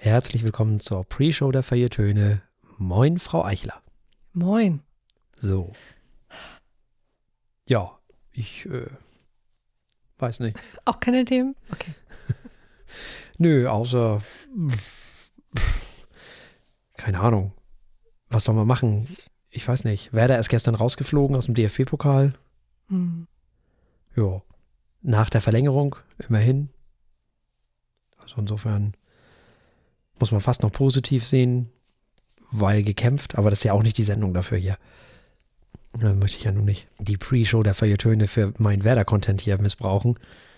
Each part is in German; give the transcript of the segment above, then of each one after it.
Herzlich willkommen zur Pre-Show der Feuilletöne. Moin, Frau Eichler. Moin. So. Ja, ich weiß nicht. Auch keine Themen? Okay. Nö, außer keine Ahnung. Was soll man machen? Ich weiß nicht. Werder ist gestern rausgeflogen aus dem DFB-Pokal. Ja. Nach der Verlängerung, immerhin. Also insofern muss man fast noch positiv sehen, weil gekämpft, aber das ist ja auch nicht die Sendung dafür hier. Da möchte ich ja nun nicht die Pre-Show der Feuilletöne für meinen Werder-Content hier missbrauchen.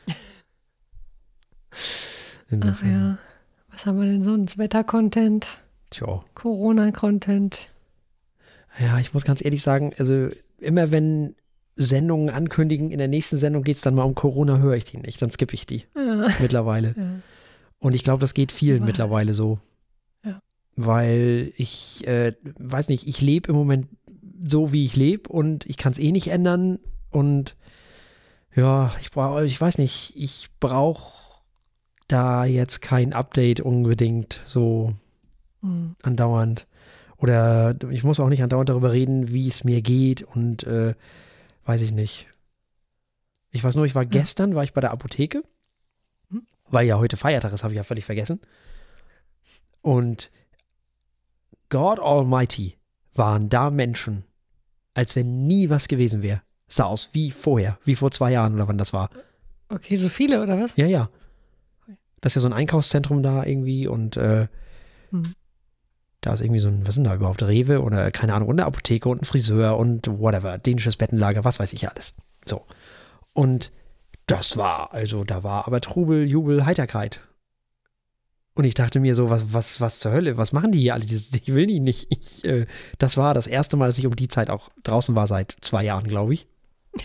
Insofern. Ach ja, was haben wir denn sonst? Wetter-Content? Tja. Corona-Content? Ja, ich muss ganz ehrlich sagen, also immer wenn Sendungen ankündigen, in der nächsten Sendung geht es dann mal um Corona, höre ich die nicht, dann skippe ich die mittlerweile. Ja. Und ich glaube, das geht vielen mittlerweile so. Ja. Weil ich, weiß nicht, ich lebe im Moment so, wie ich lebe und ich kann es eh nicht ändern und ja, ich weiß nicht, ich brauche da jetzt kein Update unbedingt so andauernd. Oder ich muss auch nicht andauernd darüber reden, wie es mir geht und weiß ich nicht. Ich weiß nur, gestern war ich bei der Apotheke, weil ja heute Feiertag ist, habe ich ja völlig vergessen. Und God Almighty waren da Menschen, als wenn nie was gewesen wäre. Sah aus wie vorher, wie vor 2 Jahren oder wann das war. Okay, so viele oder was? Ja, ja. Das ist ja so ein Einkaufszentrum da irgendwie und da ist irgendwie so ein, was sind da überhaupt, Rewe oder keine Ahnung, und eine Apotheke und ein Friseur und whatever, dänisches Bettenlager, was weiß ich alles. So. Und das war, also da war aber Trubel, Jubel, Heiterkeit. Und ich dachte mir so, was zur Hölle, was machen die hier alle? Ich will die nicht. Das war das erste Mal, dass ich um die Zeit auch draußen war, seit 2 Jahren, glaube ich.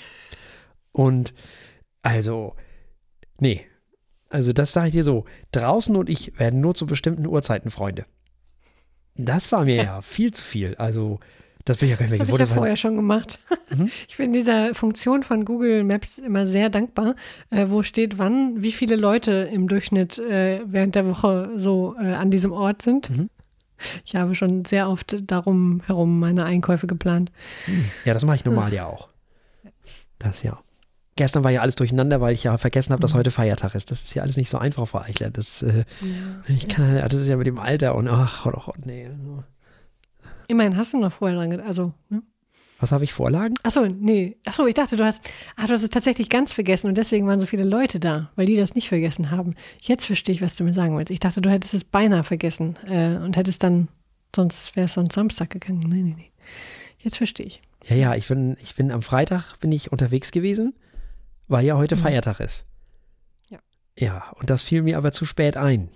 Und also, nee. Also das sage ich dir so, draußen und ich werden nur zu bestimmten Uhrzeiten Freunde. Das war mir ja viel zu viel. Also, das bin ich ja gar nicht mehr gewohnt. Das habe ich ja vorher schon gemacht. Ich bin dieser Funktion von Google Maps immer sehr dankbar, wo steht, wann, wie viele Leute im Durchschnitt während der Woche so an diesem Ort sind. Ich habe schon sehr oft darum herum meine Einkäufe geplant. Ja, das mache ich normal ja auch. Das ja. Gestern war ja alles durcheinander, weil ich ja vergessen habe, dass heute Feiertag ist. Das ist ja alles nicht so einfach, Frau Eichler. Das, das ist ja mit dem Alter und nee. Immerhin hast du noch vorher dran gedacht. Also, ne? Was habe ich, Vorlagen? Achso, nee. Achso, ich dachte, du hast es tatsächlich ganz vergessen und deswegen waren so viele Leute da, weil die das nicht vergessen haben. Jetzt verstehe ich, was du mir sagen willst. Ich dachte, du hättest es beinahe vergessen und hättest dann, sonst wäre es sonst Samstag gegangen. Nee. Jetzt verstehe ich. Ja, ich bin am Freitag unterwegs gewesen, weil ja heute Feiertag ist. Ja. Ja, und das fiel mir aber zu spät ein.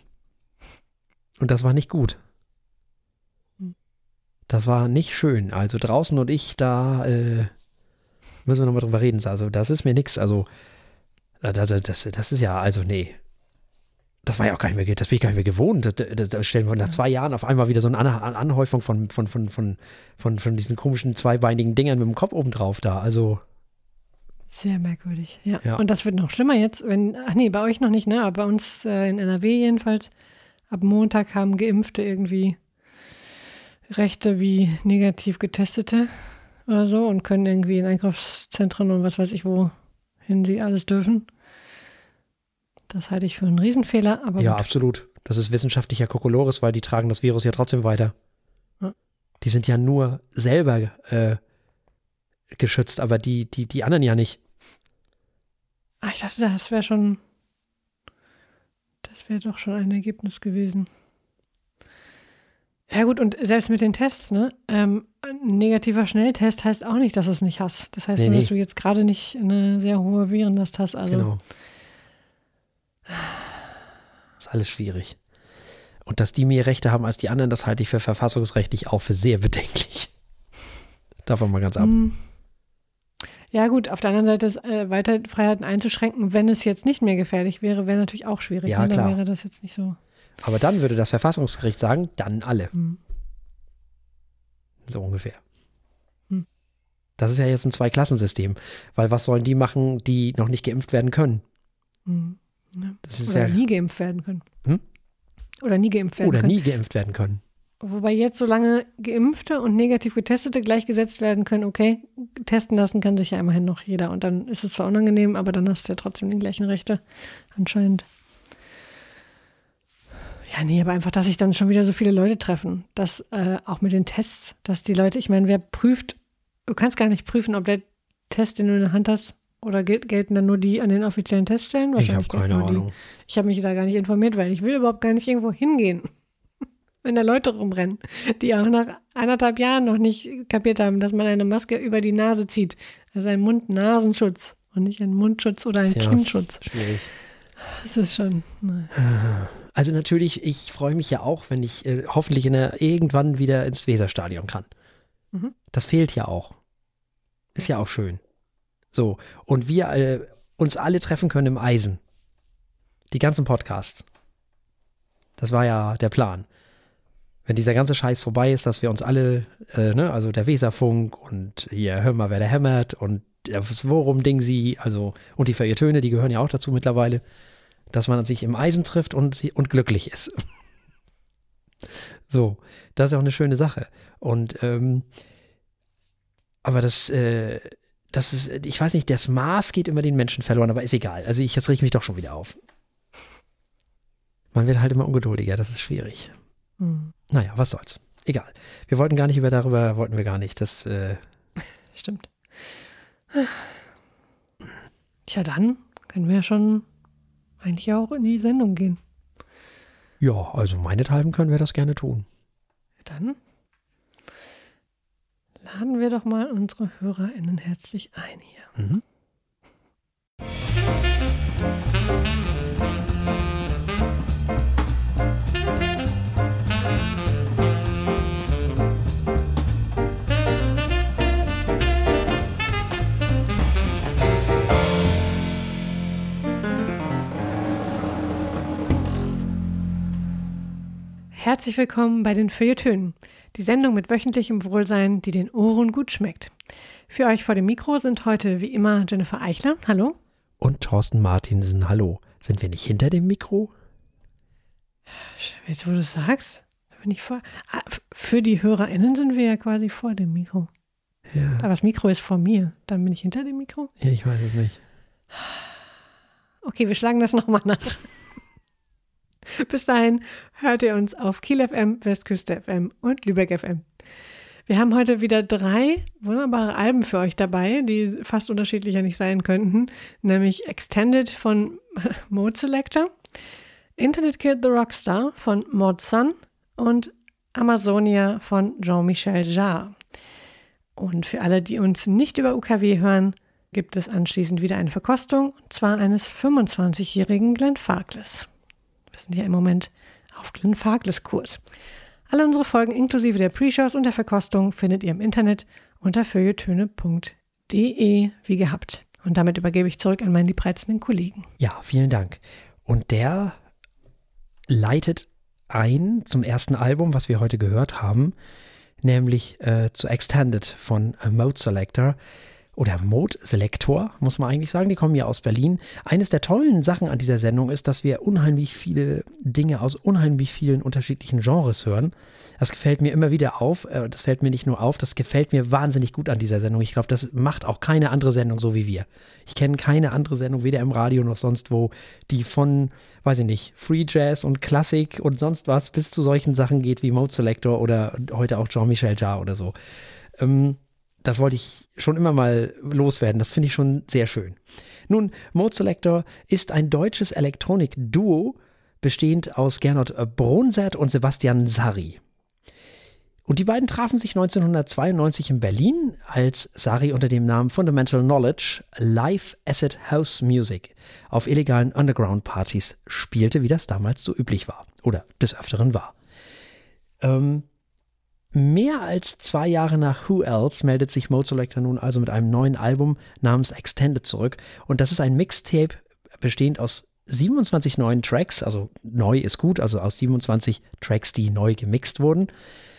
Und das war nicht gut. Das war nicht schön. Also draußen und ich, da müssen wir nochmal drüber reden. Also das ist mir nix. Also das ist ja, also nee. Das war ja auch gar nicht mehr, das bin ich gar nicht mehr gewohnt. Da stellen wir nach 2 Jahren auf einmal wieder so eine Anhäufung von diesen komischen zweibeinigen Dingern mit dem Kopf oben drauf da. Also sehr merkwürdig, ja. Und das wird noch schlimmer jetzt, bei euch noch nicht, ne? Aber bei uns in NRW jedenfalls, ab Montag haben Geimpfte irgendwie Rechte wie negativ Getestete oder so und können irgendwie in Einkaufszentren und was weiß ich wohin sie alles dürfen. Das halte ich für einen Riesenfehler. Aber ja, gut. Absolut. Das ist wissenschaftlicher Kokolores, weil die tragen das Virus ja trotzdem weiter. Ja. Die sind ja nur selber geschützt, aber die anderen ja nicht. Ich dachte, das wäre doch schon ein Ergebnis gewesen. Ja gut, und selbst mit den Tests, ne? Ein negativer Schnelltest heißt auch nicht, dass du es nicht hast. Das heißt nur, dass du jetzt gerade nicht eine sehr hohe Virenlast hast. Also genau. Das ist alles schwierig. Und dass die mehr Rechte haben als die anderen, das halte ich für verfassungsrechtlich auch für sehr bedenklich. Davon mal ganz ab. Ja gut, auf der anderen Seite ist weiter Freiheiten einzuschränken, wenn es jetzt nicht mehr gefährlich wäre, wäre natürlich auch schwierig. Ja, klar. Dann wäre das jetzt nicht so. Aber dann würde das Verfassungsgericht sagen, dann alle. So ungefähr. Das ist ja jetzt ein Zweiklassensystem. Weil was sollen die machen, die noch nicht geimpft werden können? Ja. Das ist Oder ja nie geimpft werden können. Oder nie geimpft werden Oder können. nie geimpft werden können. Wobei jetzt, solange Geimpfte und negativ Getestete gleichgesetzt werden können, okay, testen lassen kann sich ja immerhin noch jeder. Und dann ist es zwar unangenehm, aber dann hast du ja trotzdem die gleichen Rechte anscheinend. Ja, nee, aber einfach, dass sich dann schon wieder so viele Leute treffen. Dass auch mit den Tests, dass die Leute, ich meine, wer prüft, du kannst gar nicht prüfen, ob der Test, den du in der Hand hast, oder gelten dann nur die an den offiziellen Teststellen? Ich habe keine Ahnung. Ich habe mich da gar nicht informiert, weil ich will überhaupt gar nicht irgendwo hingehen. Wenn da Leute rumrennen, die auch nach 1,5 Jahren noch nicht kapiert haben, dass man eine Maske über die Nase zieht. Also ein Mund-Nasenschutz und nicht ein Mundschutz oder ein Kinnschutz. Schwierig. Das ist schon. Nein. Also natürlich, ich freue mich ja auch, wenn ich hoffentlich irgendwann wieder ins Weserstadion kann. Mhm. Das fehlt ja auch. Ist ja auch schön. So, und wir uns alle treffen können im Eisen. Die ganzen Podcasts. Das war ja der Plan. Wenn dieser ganze Scheiß vorbei ist, dass wir uns alle, also der Weserfunk und hier Hör mal, wer da hämmert und das Worum-Ding also und die Feuilletöne, die gehören ja auch dazu mittlerweile, dass man sich im Eisen trifft und glücklich ist. So, das ist auch eine schöne Sache. Und aber das ist, ich weiß nicht, das Maß geht immer den Menschen verloren, aber ist egal. Also jetzt reg ich mich doch schon wieder auf. Man wird halt immer ungeduldiger, das ist schwierig. Naja, was soll's. Egal. Wir wollten gar nicht darüber wollten wir gar nicht. Das Stimmt. Ja, dann können wir ja schon eigentlich auch in die Sendung gehen. Ja, also meinethalben können wir das gerne tun. Dann laden wir doch mal unsere HörerInnen herzlich ein hier. Mhm. Herzlich willkommen bei den Feuilletönen, die Sendung mit wöchentlichem Wohlsein, die den Ohren gut schmeckt. Für euch vor dem Mikro sind heute wie immer Jennifer Eichler, hallo. Und Thorsten Martinsen, hallo. Sind wir nicht hinter dem Mikro? Jetzt, wo du es sagst, bin ich vor. Für die HörerInnen sind wir ja quasi vor dem Mikro. Ja. Aber das Mikro ist vor mir, dann bin ich hinter dem Mikro? Ja, ich weiß es nicht. Okay, wir schlagen das nochmal nach. Bis dahin hört ihr uns auf Kiel FM, Westküste FM und Lübeck FM. Wir haben heute wieder 3 wunderbare Alben für euch dabei, die fast unterschiedlicher nicht sein könnten, nämlich Extended von Mode Selector, Internet Killed the Rockstar von Mod Sun und Amazonia von Jean-Michel Jarre. Und für alle, die uns nicht über UKW hören, gibt es anschließend wieder eine Verkostung, und zwar eines 25-jährigen Glenfarclas. Wir sind ja im Moment auf Glenfarclas-Kurs. Alle unsere Folgen inklusive der Pre-Shows und der Verkostung findet ihr im Internet unter feuilletöne.de wie gehabt. Und damit übergebe ich zurück an meinen liebreizenden Kollegen. Ja, vielen Dank. Und der leitet ein zum ersten Album, was wir heute gehört haben, nämlich zu Extended von Mode Selector. Oder Mode Selector, muss man eigentlich sagen. Die kommen ja aus Berlin. Eines der tollen Sachen an dieser Sendung ist, dass wir unheimlich viele Dinge aus unheimlich vielen unterschiedlichen Genres hören. Das gefällt mir immer wieder auf. Das fällt mir nicht nur auf, das gefällt mir wahnsinnig gut an dieser Sendung. Ich glaube, das macht auch keine andere Sendung so wie wir. Ich kenne keine andere Sendung, weder im Radio noch sonst wo, die von, weiß ich nicht, Free Jazz und Klassik und sonst was bis zu solchen Sachen geht wie Mode Selector oder heute auch Jean-Michel Jarre oder so. Das wollte ich schon immer mal loswerden. Das finde ich schon sehr schön. Nun, Mode Selector ist ein deutsches Elektronik-Duo, bestehend aus Gernot Bronsert und Sebastian Sari. Und die beiden trafen sich 1992 in Berlin, als Sari unter dem Namen Fundamental Knowledge Live Acid House Music auf illegalen Underground-Partys spielte, wie das damals so üblich war. Oder des Öfteren war. Mehr als 2 Jahre nach Who Else meldet sich Mode Selector nun also mit einem neuen Album namens Extended zurück. Und das ist ein Mixtape bestehend aus 27 neuen Tracks, also neu ist gut, also aus 27 Tracks, die neu gemixt wurden.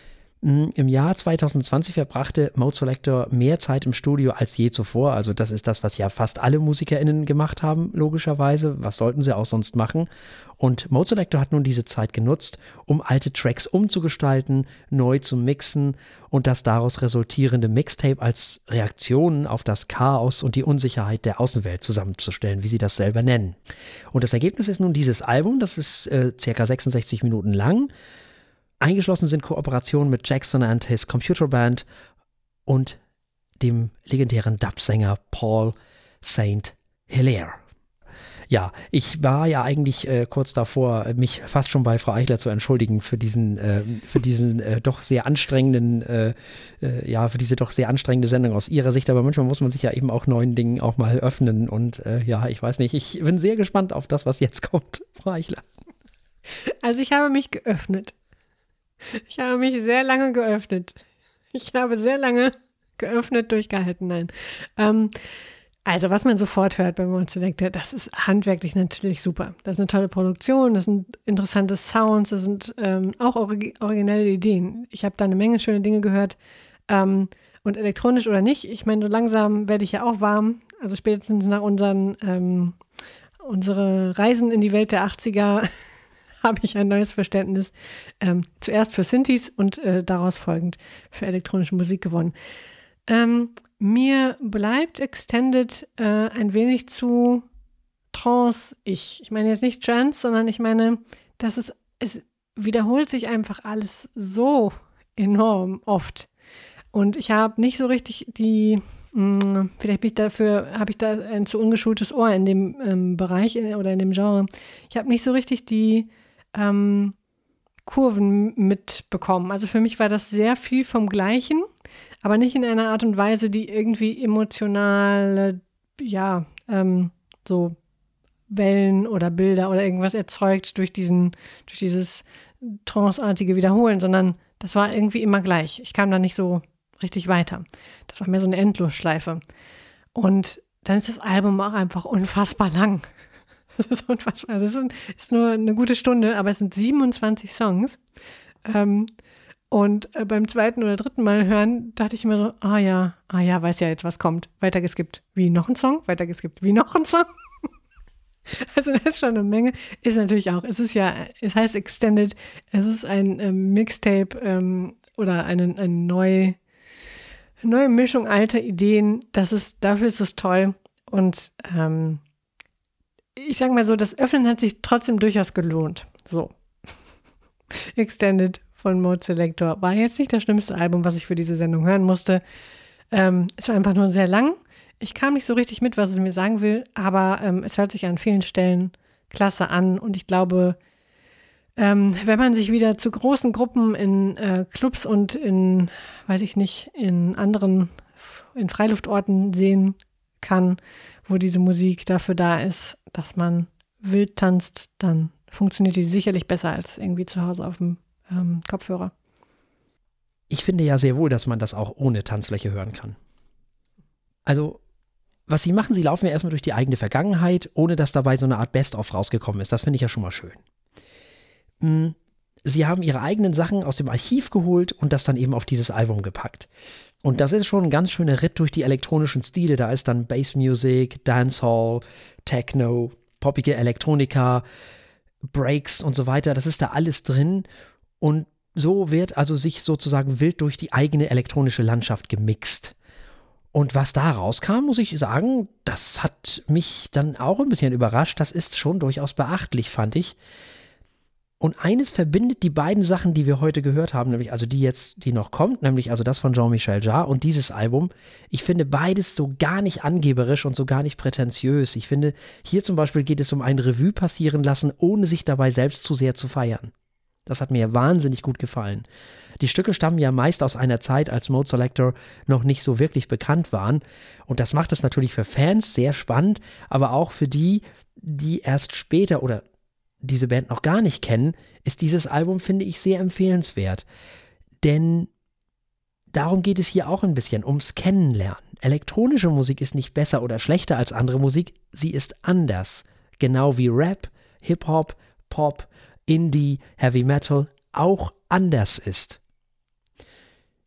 Im Jahr 2020 verbrachte Mode Selector mehr Zeit im Studio als je zuvor. Also das ist das, was ja fast alle MusikerInnen gemacht haben, logischerweise. Was sollten sie auch sonst machen? Und Mode Selector hat nun diese Zeit genutzt, um alte Tracks umzugestalten, neu zu mixen und das daraus resultierende Mixtape als Reaktion auf das Chaos und die Unsicherheit der Außenwelt zusammenzustellen, wie sie das selber nennen. Und das Ergebnis ist nun dieses Album, das ist circa 66 Minuten lang. Eingeschlossen sind Kooperationen mit Jackson and his Computer Band und dem legendären Dub-Sänger Paul St. Hilaire. Ja, ich war ja eigentlich kurz davor, mich fast schon bei Frau Eichler zu entschuldigen für diesen doch sehr anstrengenden, für diese doch sehr anstrengende Sendung aus ihrer Sicht. Aber manchmal muss man sich ja eben auch neuen Dingen auch mal öffnen. Und ich weiß nicht, ich bin sehr gespannt auf das, was jetzt kommt, Frau Eichler. Also ich habe mich geöffnet. Ich habe mich sehr lange geöffnet. Ich habe sehr lange geöffnet, durchgehalten, nein. Also was man sofort hört bei Mode Selector, das ist handwerklich natürlich super. Das ist eine tolle Produktion, das sind interessante Sounds, das sind auch originelle Ideen. Ich habe da eine Menge schöne Dinge gehört. Und elektronisch oder nicht, ich meine, so langsam werde ich ja auch warm. Also spätestens nach unsere Reisen in die Welt der 80er habe ich ein neues Verständnis zuerst für Synthes und daraus folgend für elektronische Musik gewonnen. Mir bleibt Extended ein wenig zu Trance. Ich meine jetzt nicht Trance, sondern ich meine, es wiederholt sich einfach alles so enorm oft. Und ich habe nicht so richtig vielleicht habe ich da ein zu ungeschultes Ohr in dem Bereich oder in dem Genre. Ich habe nicht so richtig die Kurven mitbekommen. Also für mich war das sehr viel vom Gleichen, aber nicht in einer Art und Weise, die irgendwie emotionale, so Wellen oder Bilder oder irgendwas erzeugt durch dieses tranceartige Wiederholen, sondern das war irgendwie immer gleich. Ich kam da nicht so richtig weiter. Das war mehr so eine Endlosschleife. Und dann ist das Album auch einfach unfassbar lang. Das ist unfassbar. Also es ist nur eine gute Stunde, aber es sind 27 Songs. Und beim zweiten oder dritten Mal hören, dachte ich immer so, weiß ja jetzt, was kommt. Weiter geskippt, wie noch ein Song, weiter geskippt, wie noch ein Song. Also das ist schon eine Menge. Ist natürlich auch, es heißt Extended, es ist ein Mixtape oder eine neue Mischung alter Ideen. Dafür ist es toll. Und ich sage mal so, das Öffnen hat sich trotzdem durchaus gelohnt. So. Extended von Mode Selector war jetzt nicht das schlimmste Album, was ich für diese Sendung hören musste. Es war einfach nur sehr lang. Ich kam nicht so richtig mit, was es mir sagen will, aber es hört sich an vielen Stellen klasse an. Und ich glaube, wenn man sich wieder zu großen Gruppen in Clubs und in Freiluftorten sehen kann, wo diese Musik dafür da ist, dass man wild tanzt, dann funktioniert die sicherlich besser als irgendwie zu Hause auf dem Kopfhörer. Ich finde ja sehr wohl, dass man das auch ohne Tanzfläche hören kann. Also, was sie machen, sie laufen ja erstmal durch die eigene Vergangenheit, ohne dass dabei so eine Art Best-of rausgekommen ist. Das finde ich ja schon mal schön. Sie haben ihre eigenen Sachen aus dem Archiv geholt und das dann eben auf dieses Album gepackt. Und das ist schon ein ganz schöner Ritt durch die elektronischen Stile. Da ist dann Bassmusik, Dancehall, Techno, poppige Elektronika, Breaks und so weiter. Das ist da alles drin. Und so wird also sich sozusagen wild durch die eigene elektronische Landschaft gemixt. Und was da rauskam, muss ich sagen, das hat mich dann auch ein bisschen überrascht. Das ist schon durchaus beachtlich, fand ich. Und eines verbindet die beiden Sachen, die wir heute gehört haben, nämlich also die noch kommt, nämlich also das von Jean-Michel Jarre und dieses Album. Ich finde beides so gar nicht angeberisch und so gar nicht prätentiös. Ich finde, hier zum Beispiel geht es um ein Revue passieren lassen, ohne sich dabei selbst zu sehr zu feiern. Das hat mir wahnsinnig gut gefallen. Die Stücke stammen ja meist aus einer Zeit, als Mode Selector noch nicht so wirklich bekannt waren. Und das macht es natürlich für Fans sehr spannend, aber auch für die erst später oder diese Band noch gar nicht kennen, ist dieses Album, finde ich, sehr empfehlenswert. Denn darum geht es hier auch ein bisschen, ums Kennenlernen. Elektronische Musik ist nicht besser oder schlechter als andere Musik, sie ist anders. Genau wie Rap, Hip-Hop, Pop, Indie, Heavy Metal auch anders ist.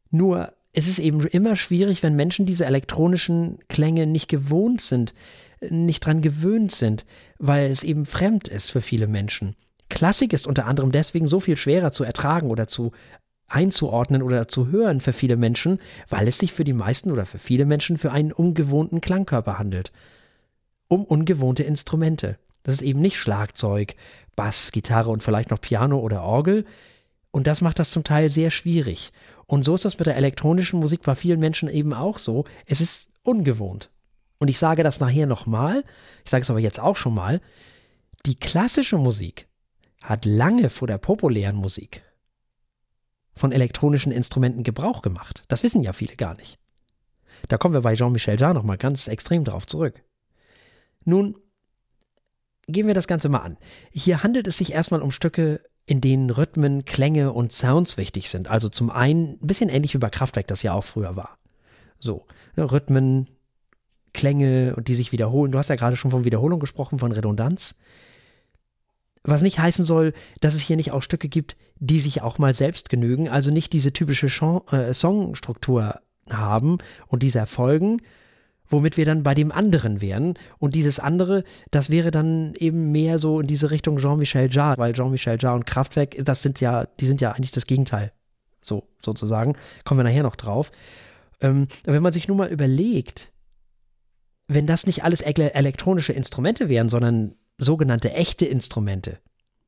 Nur es ist eben immer schwierig, wenn Menschen diese elektronischen Klänge nicht gewohnt sind, nicht dran gewöhnt sind, weil es eben fremd ist für viele Menschen. Klassik ist unter anderem deswegen so viel schwerer zu ertragen oder einzuordnen oder zu hören für viele Menschen, weil es sich für die meisten oder für viele Menschen für einen ungewohnten Klangkörper handelt. Um ungewohnte Instrumente. Das ist eben nicht Schlagzeug, Bass, Gitarre und vielleicht noch Piano oder Orgel. Und das macht das zum Teil sehr schwierig. Und so ist das mit der elektronischen Musik bei vielen Menschen eben auch so. Es ist ungewohnt. Und ich sage das nachher nochmal, ich sage es aber jetzt auch schon mal, die klassische Musik hat lange vor der populären Musik von elektronischen Instrumenten Gebrauch gemacht. Das wissen ja viele gar nicht. Da kommen wir bei Jean-Michel Jarre nochmal ganz extrem drauf zurück. Nun, gehen wir das Ganze mal an. Hier handelt es sich erstmal um Stücke, in denen Rhythmen, Klänge und Sounds wichtig sind. Also zum einen ein bisschen ähnlich wie bei Kraftwerk, das ja auch früher war. So, Rhythmen, Klänge, die sich wiederholen. Du hast ja gerade schon von Wiederholung gesprochen, von Redundanz. Was nicht heißen soll, dass es hier nicht auch Stücke gibt, die sich auch mal selbst genügen, also nicht diese typische Songstruktur haben und diese Erfolgen, womit wir dann bei dem anderen wären. Und dieses andere, das wäre dann eben mehr so in diese Richtung Jean-Michel Jarre, weil Jean-Michel Jarre und Kraftwerk, die sind ja eigentlich das Gegenteil, so sozusagen. Kommen wir nachher noch drauf. Wenn man sich nun mal überlegt, wenn das nicht alles elektronische Instrumente wären, sondern sogenannte echte Instrumente,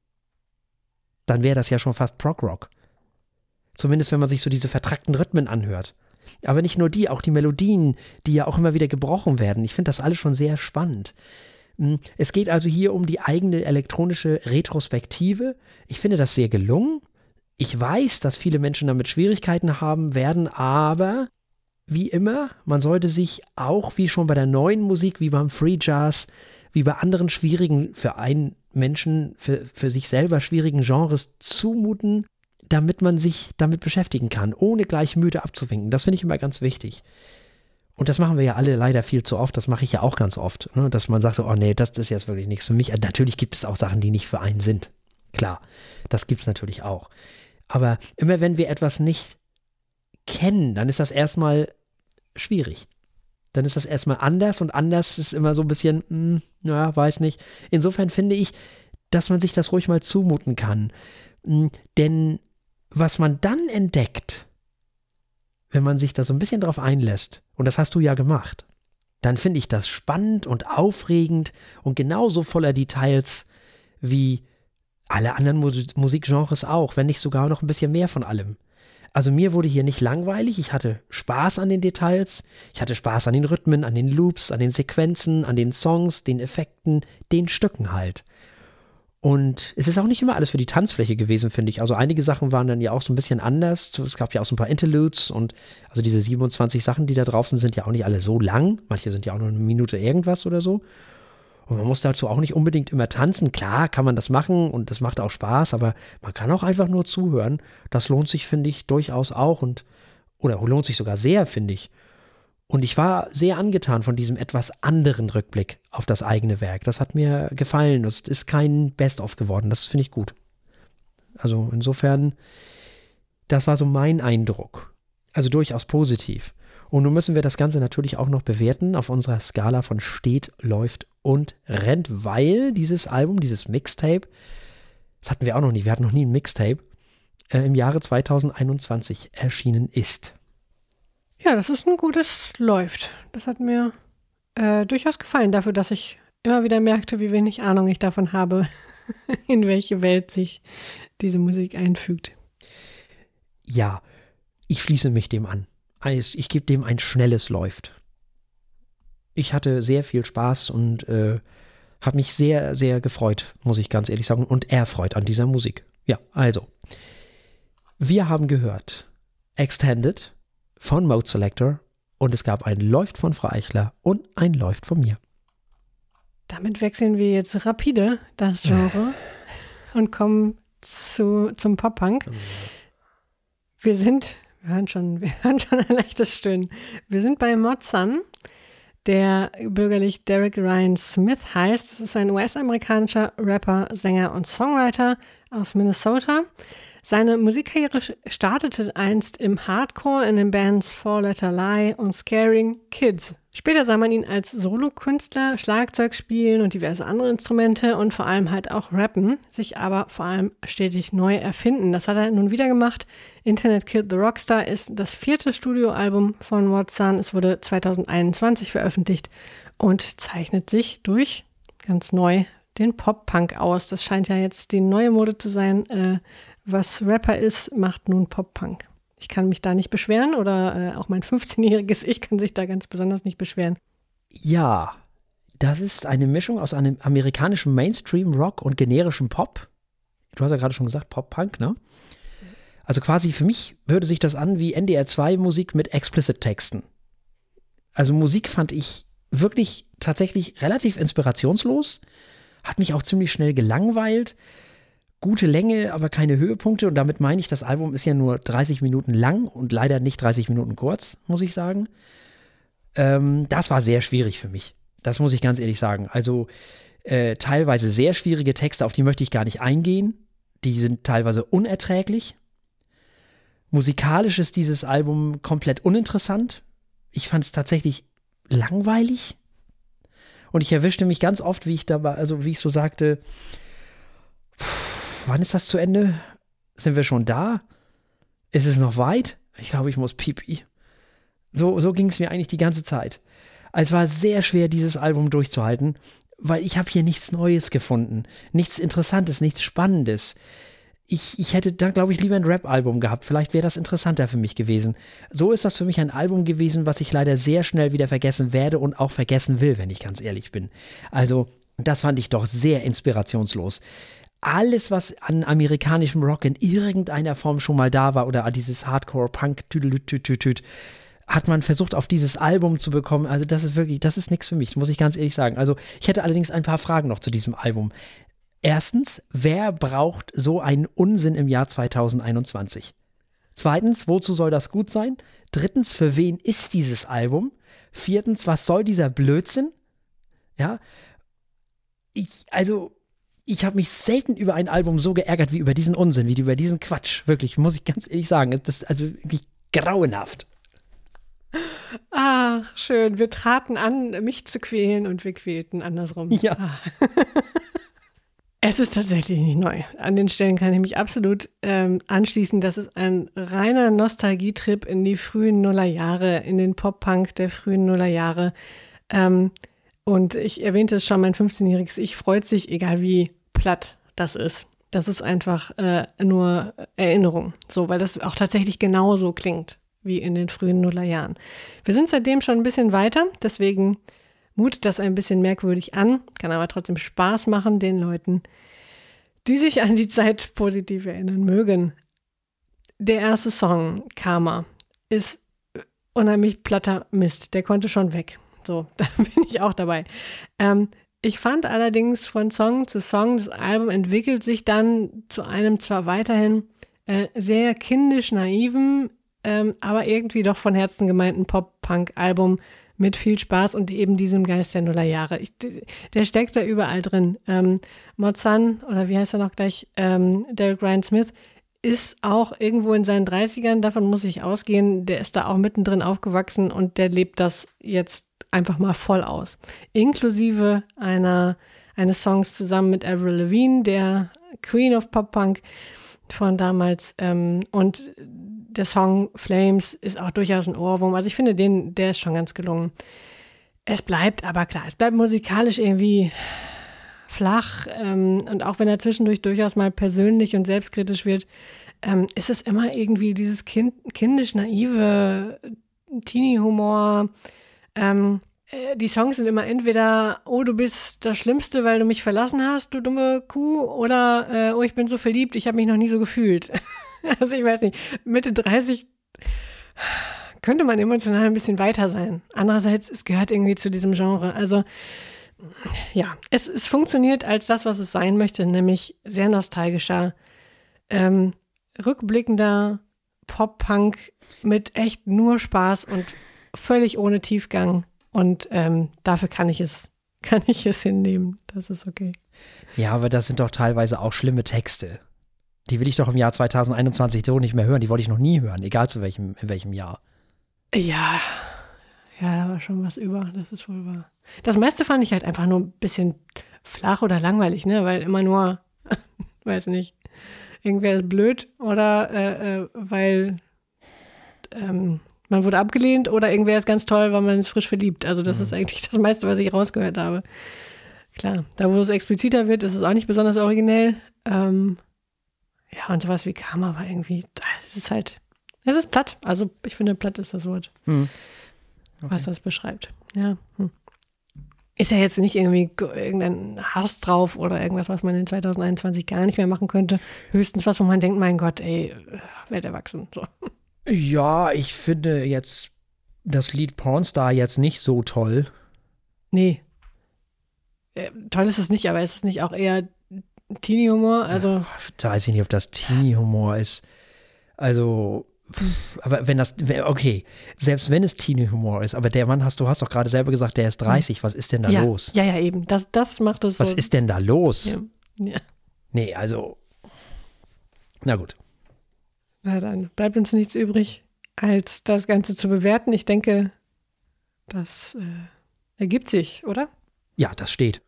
dann wäre das ja schon fast Prog-Rock. Zumindest wenn man sich so diese vertrackten Rhythmen anhört. Aber nicht nur die, auch die Melodien, die ja auch immer wieder gebrochen werden. Ich finde das alles schon sehr spannend. Es geht also hier um die eigene elektronische Retrospektive. Ich finde das sehr gelungen. Ich weiß, dass viele Menschen damit Schwierigkeiten haben werden, aber wie immer, man sollte sich auch, wie schon bei der neuen Musik, wie beim Free Jazz, wie bei anderen schwierigen, für einen Menschen, für sich selber schwierigen Genres zumuten, damit man sich damit beschäftigen kann, ohne gleich müde abzuwinken. Das finde ich immer ganz wichtig. Und das machen wir ja alle leider viel zu oft, das mache ich ja auch ganz oft, ne? Dass man sagt, oh nee, das ist jetzt wirklich nichts für mich. Natürlich gibt es auch Sachen, die nicht für einen sind. Klar, das gibt es natürlich auch. Aber immer wenn wir etwas nicht kennen, dann ist das erstmal schwierig. Dann ist das erstmal anders und anders ist immer so ein bisschen, weiß nicht. Insofern finde ich, dass man sich das ruhig mal zumuten kann. Denn was man dann entdeckt, wenn man sich da so ein bisschen drauf einlässt, und das hast du ja gemacht, dann finde ich das spannend und aufregend und genauso voller Details wie alle anderen Musikgenres auch, wenn nicht sogar noch ein bisschen mehr von allem. Also mir wurde hier nicht langweilig, ich hatte Spaß an den Details, ich hatte Spaß an den Rhythmen, an den Loops, an den Sequenzen, an den Songs, den Effekten, den Stücken halt. Und es ist auch nicht immer alles für die Tanzfläche gewesen, finde ich. Also einige Sachen waren dann ja auch so ein bisschen anders. Es gab ja auch so ein paar Interludes und also diese 27 Sachen, die da drauf sind ja auch nicht alle so lang. Manche sind ja auch nur eine Minute irgendwas oder so. Und man muss dazu auch nicht unbedingt immer tanzen. Klar kann man das machen und das macht auch Spaß, aber man kann auch einfach nur zuhören. Das lohnt sich, finde ich, durchaus auch oder lohnt sich sogar sehr, finde ich. Und ich war sehr angetan von diesem etwas anderen Rückblick auf das eigene Werk. Das hat mir gefallen. Das ist kein Best-of geworden. Das finde ich gut. Also insofern, das war so mein Eindruck. Also durchaus positiv. Und nun müssen wir das Ganze natürlich auch noch bewerten auf unserer Skala von steht, läuft und rennt, weil dieses Album, dieses Mixtape, das hatten wir auch noch nie, wir hatten noch nie ein Mixtape, im Jahre 2021 erschienen ist. Ja, das ist ein gutes Läuft. Das hat mir durchaus gefallen, dafür, dass ich immer wieder merkte, wie wenig Ahnung ich davon habe, in welche Welt sich diese Musik einfügt. Ja, ich schließe mich dem an. Ich gebe dem ein schnelles Läuft. Ich hatte sehr viel Spaß und habe mich sehr, sehr gefreut, muss ich ganz ehrlich sagen, und erfreut an dieser Musik. Ja, also, wir haben gehört Extended von Mode Selector und es gab ein Läuft von Frau Eichler und ein Läuft von mir. Damit wechseln wir jetzt rapide das Genre und kommen zum Pop-Punk. Wir hören schon ein leichtes Stöhnen. Wir sind bei Mod Sun, der bürgerlich Derek Ryan Smith heißt. Das ist ein US-amerikanischer Rapper, Sänger und Songwriter aus Minnesota. Seine Musikkarriere startete einst im Hardcore in den Bands Four Letter Lie und Scaring Kids. Später sah man ihn als Solokünstler, Schlagzeug spielen und diverse andere Instrumente und vor allem halt auch rappen, sich aber vor allem stetig neu erfinden. Das hat er nun wieder gemacht. Internet Kid the Rockstar ist das 4. Studioalbum von Watson. Es wurde 2021 veröffentlicht und zeichnet sich durch ganz neu den Pop-Punk aus. Das scheint ja jetzt die neue Mode zu sein. Was Rapper ist, macht nun Pop-Punk. Ich kann mich da nicht beschweren oder auch mein 15-jähriges Ich kann sich da ganz besonders nicht beschweren. Ja, das ist eine Mischung aus einem amerikanischen Mainstream-Rock und generischem Pop. Du hast ja gerade schon gesagt, Pop-Punk, ne? Also quasi für mich hörte sich das an wie NDR 2 Musik mit Explicit-Texten. Also Musik fand ich wirklich tatsächlich relativ inspirationslos, hat mich auch ziemlich schnell gelangweilt. Gute Länge, aber keine Höhepunkte. Und damit meine ich, das Album ist ja nur 30 Minuten lang und leider nicht 30 Minuten kurz, muss ich sagen. Das war sehr schwierig für mich. Das muss ich ganz ehrlich sagen. Also teilweise sehr schwierige Texte, auf die möchte ich gar nicht eingehen. Die sind teilweise unerträglich. Musikalisch ist dieses Album komplett uninteressant. Ich fand es tatsächlich langweilig. Und ich erwischte mich ganz oft, wie ich so sagte, wann ist das zu Ende? Sind wir schon da? Ist es noch weit? Ich glaube, ich muss pipi. So ging es mir eigentlich die ganze Zeit. Es war sehr schwer, dieses Album durchzuhalten, weil ich habe hier nichts Neues gefunden. Nichts Interessantes, nichts Spannendes. Ich hätte dann, glaube ich, lieber ein Rap-Album gehabt. Vielleicht wäre das interessanter für mich gewesen. So ist das für mich ein Album gewesen, was ich leider sehr schnell wieder vergessen werde und auch vergessen will, wenn ich ganz ehrlich bin. Also, das fand ich doch sehr inspirationslos. Alles, was an amerikanischem Rock in irgendeiner Form schon mal da war oder dieses Hardcore-Punk, hat man versucht, auf dieses Album zu bekommen. Also das ist nichts für mich, muss ich ganz ehrlich sagen. Also ich hätte allerdings ein paar Fragen noch zu diesem Album. Erstens, wer braucht so einen Unsinn im Jahr 2021? Zweitens, wozu soll das gut sein? Drittens, für wen ist dieses Album? Viertens, was soll dieser Blödsinn? Ja, ich habe mich selten über ein Album so geärgert wie über diesen Unsinn, wie über diesen Quatsch. Wirklich, muss ich ganz ehrlich sagen. Das ist also wirklich grauenhaft. Ah, schön. Wir traten an, mich zu quälen und wir quälten andersrum. Ja. Ah. Es ist tatsächlich nicht neu. An den Stellen kann ich mich absolut anschließen. Das ist ein reiner Nostalgietrip in die frühen Nullerjahre, in den Pop-Punk der frühen Nullerjahre. Und ich erwähnte es schon, mein 15-jähriges Ich freut sich, egal wie platt das ist. Das ist einfach nur Erinnerung. So, weil das auch tatsächlich genauso klingt wie in den frühen Nullerjahren. Wir sind seitdem schon ein bisschen weiter, deswegen mutet das ein bisschen merkwürdig an, kann aber trotzdem Spaß machen den Leuten, die sich an die Zeit positiv erinnern mögen. Der erste Song, Karma, ist unheimlich platter Mist. Der konnte schon weg. So, da bin ich auch dabei. Ich fand allerdings von Song zu Song, das Album entwickelt sich dann zu einem zwar weiterhin sehr kindisch naiven, aber irgendwie doch von Herzen gemeinten Pop-Punk-Album mit viel Spaß und eben diesem Geist der Nullerjahre. Der steckt da überall drin. Mozan, oder wie heißt er noch gleich, Derek Ryan Smith, ist auch irgendwo in seinen 30ern, davon muss ich ausgehen, der ist da auch mittendrin aufgewachsen und der lebt das jetzt einfach mal voll aus. Inklusive eines Songs zusammen mit Avril Lavigne, der Queen of Pop-Punk von damals. Und der Song Flames ist auch durchaus ein Ohrwurm. Also ich finde, der ist schon ganz gelungen. Es bleibt aber klar, es bleibt musikalisch irgendwie flach. Und auch wenn er zwischendurch durchaus mal persönlich und selbstkritisch wird, ist es immer irgendwie dieses kindisch-naive Teenie-Humor. Die Songs sind immer entweder, oh, du bist das Schlimmste, weil du mich verlassen hast, du dumme Kuh, oder oh, ich bin so verliebt, ich habe mich noch nie so gefühlt. Also ich weiß nicht, Mitte 30 könnte man emotional ein bisschen weiter sein. Andererseits, es gehört irgendwie zu diesem Genre. Also ja, es funktioniert als das, was es sein möchte, nämlich sehr nostalgischer, rückblickender Pop-Punk mit echt nur Spaß und völlig ohne Tiefgang. Und dafür kann ich es hinnehmen. Das ist okay. Ja, aber das sind doch teilweise auch schlimme Texte. Die will ich doch im Jahr 2021 so nicht mehr hören. Die wollte ich noch nie hören, egal in welchem Jahr. Ja, da war schon was über, das ist wohl wahr. Das meiste fand ich halt einfach nur ein bisschen flach oder langweilig, ne? Weil immer nur, weiß nicht, irgendwer ist blöd oder weil man wurde abgelehnt oder irgendwer ist ganz toll, weil man ist frisch verliebt. Also das ist eigentlich das meiste, was ich rausgehört habe. Klar, da wo es expliziter wird, ist es auch nicht besonders originell. Ja, und sowas wie Karma war irgendwie, es ist platt. Also ich finde, platt ist das Wort, was das beschreibt. Ja. Ist ja jetzt nicht irgendwie irgendein Hass drauf oder irgendwas, was man in 2021 gar nicht mehr machen könnte. Höchstens was, wo man denkt, mein Gott, ey, werd erwachsen. So. Ja, ich finde jetzt das Lied Pornstar jetzt nicht so toll. Nee. Toll ist es nicht, aber ist es nicht auch eher Teenie-Humor? Also da weiß ich nicht, ob das Teenie-Humor ist. Also, aber okay, selbst wenn es Teenie-Humor ist, aber der Mann, du hast doch gerade selber gesagt, der ist 30, was ist denn da los? Ja, eben, das macht es so. Was ist denn da los? Ja. Nee, also, na gut. Na dann bleibt uns nichts übrig, als das Ganze zu bewerten. Ich denke, das ergibt sich, oder? Ja, das steht.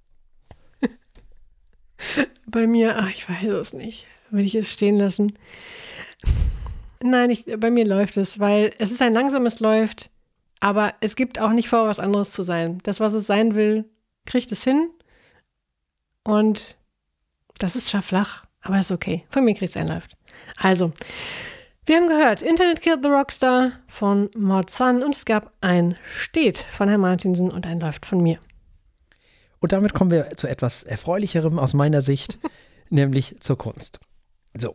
Bei mir, ich weiß es nicht. Will ich es stehen lassen? Nein, bei mir läuft es, weil es ist ein langsames Läuft, aber es gibt auch nicht vor, was anderes zu sein. Das, was es sein will, kriegt es hin und das ist zwar flach, aber ist okay. Von mir kriegt es ein Läuft. Also, wir haben gehört, Internet Killed the Rockstar von Mod Sun und es gab ein Steht von Herrn Martinsen und ein Läuft von mir. Und damit kommen wir zu etwas Erfreulicherem aus meiner Sicht, nämlich zur Kunst. So.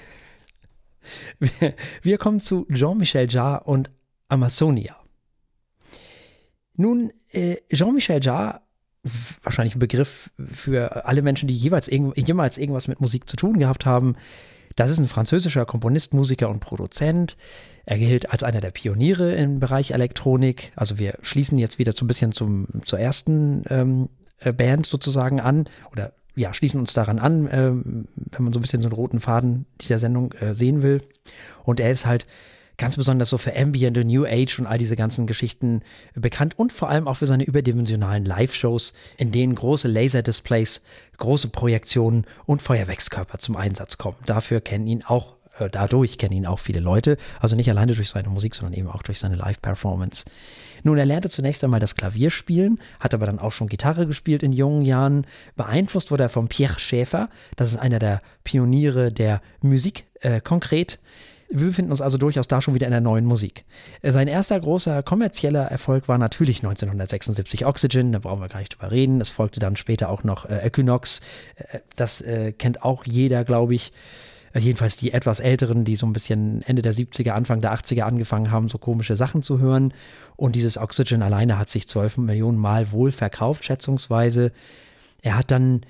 Wir kommen zu Jean-Michel Jarre und Amazonia. Nun, Jean-Michel Jarre, wahrscheinlich ein Begriff für alle Menschen, die jemals irgendwas mit Musik zu tun gehabt haben. Das ist ein französischer Komponist, Musiker und Produzent. Er gilt als einer der Pioniere im Bereich Elektronik. Also wir schließen jetzt wieder so ein bisschen zur ersten Band sozusagen an oder ja, schließen uns daran an, wenn man so ein bisschen so einen roten Faden dieser Sendung sehen will. Und er ist halt ganz besonders so für Ambient und New Age und all diese ganzen Geschichten bekannt und vor allem auch für seine überdimensionalen Live-Shows, in denen große Laserdisplays, große Projektionen und Feuerwerkskörper zum Einsatz kommen. Dadurch kennen ihn auch viele Leute, also nicht alleine durch seine Musik, sondern eben auch durch seine Live-Performance. Nun, er lernte zunächst einmal das Klavier spielen, hat aber dann auch schon Gitarre gespielt in jungen Jahren. Beeinflusst wurde er von Pierre Schaeffer, das ist einer der Pioniere der Musik konkret. Wir befinden uns also durchaus da schon wieder in der neuen Musik. Sein erster großer kommerzieller Erfolg war natürlich 1976 Oxygen, da brauchen wir gar nicht drüber reden. Es folgte dann später auch noch Equinox, das kennt auch jeder, glaube ich. Jedenfalls die etwas Älteren, die so ein bisschen Ende der 70er, Anfang der 80er angefangen haben, so komische Sachen zu hören. Und dieses Oxygen alleine hat sich 12 Millionen Mal wohl verkauft, schätzungsweise. Er hat dann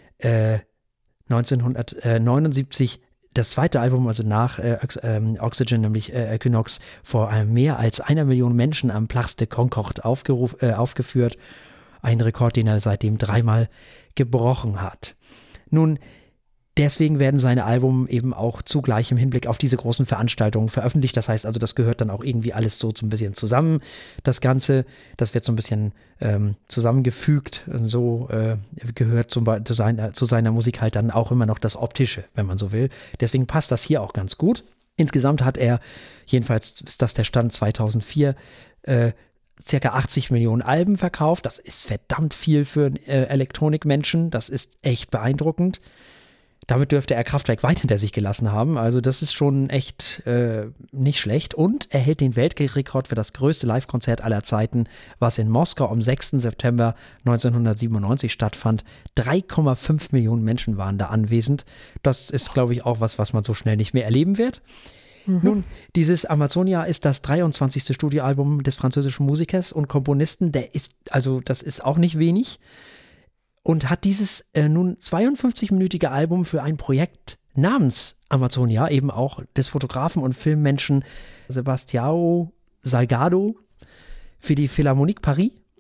1979 das zweite Album, also nach Oxygen, nämlich Equinox, vor mehr als 1 Million Menschen am Place de Concorde aufgeführt. Ein Rekord, den er seitdem 3-mal gebrochen hat. Nun, deswegen werden seine Alben eben auch zugleich im Hinblick auf diese großen Veranstaltungen veröffentlicht. Das heißt also, das gehört dann auch irgendwie alles so ein bisschen zusammen. Das wird so ein bisschen zusammengefügt. Und so gehört zu seiner Musik halt dann auch immer noch das Optische, wenn man so will. Deswegen passt das hier auch ganz gut. Insgesamt hat er, jedenfalls ist das der Stand 2004, circa 80 Millionen Alben verkauft. Das ist verdammt viel für Elektronikmenschen. Das ist echt beeindruckend. Damit dürfte er Kraftwerk weit hinter sich gelassen haben. Also das ist schon echt nicht schlecht. Und er hält den Weltrekord für das größte Live-Konzert aller Zeiten, was in Moskau am 6. September 1997 stattfand. 3,5 Millionen Menschen waren da anwesend. Das ist, glaube ich, auch was man so schnell nicht mehr erleben wird. Nun, dieses Amazonia ist das 23. Studioalbum des französischen Musikers und Komponisten. Das ist auch nicht wenig. Und hat dieses nun 52-minütige Album für ein Projekt namens Amazonia, eben auch des Fotografen und Filmmenschen Sebastião Salgado für die Philharmonie Paris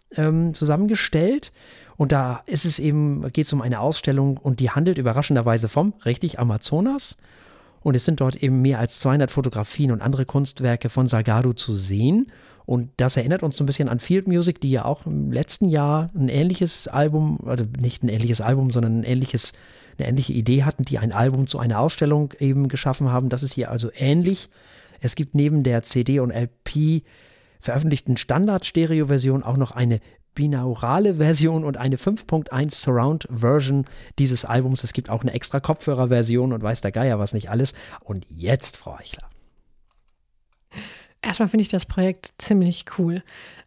zusammengestellt. Und da geht es um eine Ausstellung und die handelt überraschenderweise vom, richtig, Amazonas. Und es sind dort eben mehr als 200 Fotografien und andere Kunstwerke von Salgado zu sehen. Und das erinnert uns so ein bisschen an Field Music, die ja auch im letzten Jahr ein ähnliches Album, also nicht ein ähnliches Album, sondern eine ähnliche Idee hatten, die ein Album zu einer Ausstellung eben geschaffen haben. Das ist hier also ähnlich. Es gibt neben der CD und LP veröffentlichten Standard-Stereo-Version auch noch eine binaurale Version und eine 5.1 Surround-Version dieses Albums. Es gibt auch eine extra Kopfhörer-Version und weiß der Geier was nicht alles. Und jetzt, Frau Eichler. Erstmal finde ich das Projekt ziemlich cool.